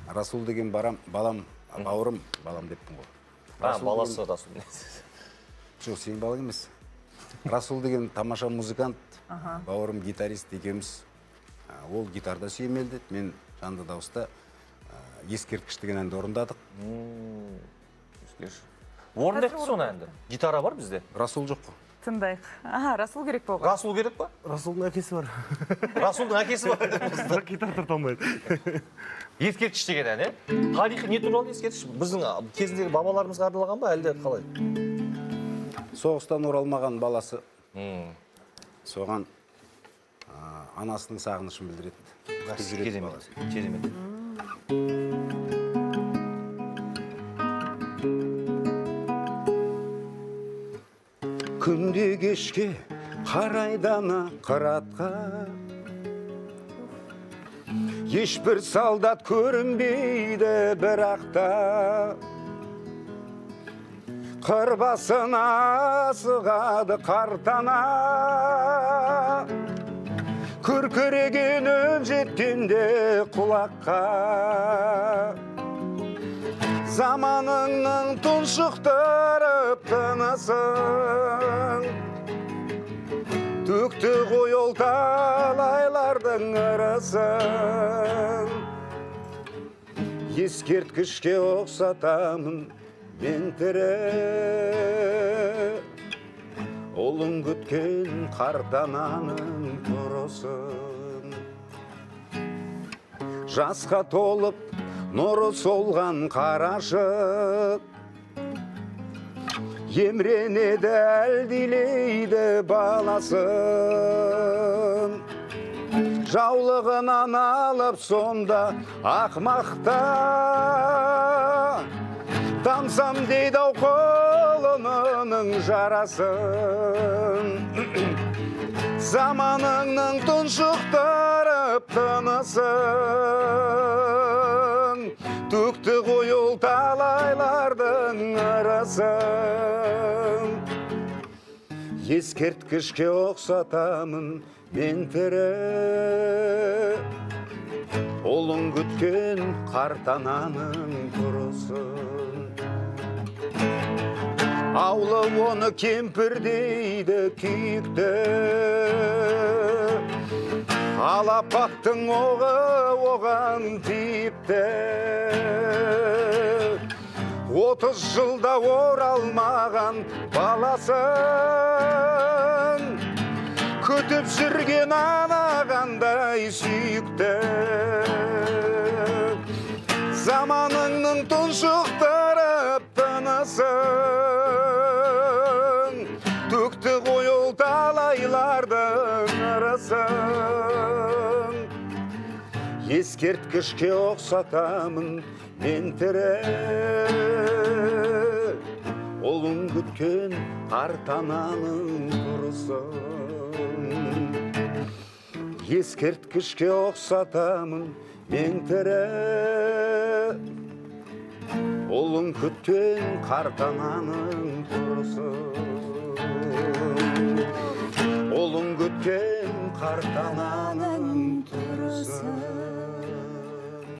Расул деген балам, бауырым, балам деппін ғой. Баласы Расул. Жоқ, сен балаң емес. Расул деген тамаша музыкант, бауырым гитарист екеуміз. Ол гитарда сүйемелдеді, мен жанды дауыста ескерткіш деген әнді орындадық. Орындайық соны әнді. Гитара бар бізде? Расул жоқ қой. Тыңдайық. Расул керек болған. Расул керек па? Расулдың әкесі бар. Расулдың әкесі бар. Бірақ гитара тарта алмайды. Ескерткіш деген ән, тарихы не туралы ескерткіш? Біздің кезіндегі бабаларымызға арналған ба, әлде қалай? Соғыстан оралмаған баласы. Соған анасының сағынышын білдіреді. Керемет. Күнде кешке қарайдана қыратқа, ешбір солдат көрінбейді бірақта. Қыр басына сығады қартана, күркіреген үн жеткенде құлаққа. Заманыңның тұншықтырып тынысын, төкті ғой ол талайлардың ырысын. Ескерткішке ұқсатамын мен тірі, ұлын күткен қартананың тұрысын. Жасқа толып нұры солған қарашық, емренеді әлдилейді баласын. Жаулығынан алып сонда ақмақта, тамсам дейді ау қолының жарасын. Заманыңның тұншықтырып тынысын, төкті ғой ол талайлардың ырысын. Ескерткішке ұқсатамын мен тірі, ұлын күткен қартананың тұрысын. Аулы оны кемпір дейді күйікті, алапаттың оғы оған тиіпті. 30 жылда оралмаған баласын, күтіп жүрген анағандай сүйікті. Заманыңның тұншықтырып тынысын, төкті ғой ол талайлардың ырысын. Ескерткішке ұқсатамын мен тірі, ұлын күткен қартананың тұрысын. Ескерткішке ұқсатамын мен тірі, ұлын күткен қартананың тұрысын. Ұлын күткен қартананың тұрысын.